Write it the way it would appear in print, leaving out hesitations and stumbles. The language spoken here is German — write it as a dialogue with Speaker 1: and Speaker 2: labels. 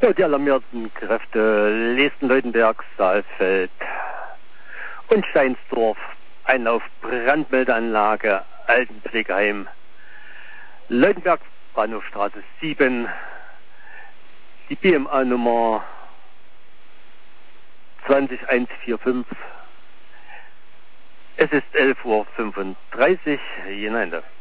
Speaker 1: Ja, die alarmierten Kräfte Lesten-Leutenberg, Saalfeld und Steinsdorf, Einlauf Brandmeldeanlage, Altenpflegeheim, Leutenberg, Bahnhofstraße 7, die BMA-Nummer 20145. Es ist 11:35 Uhr, hinein da.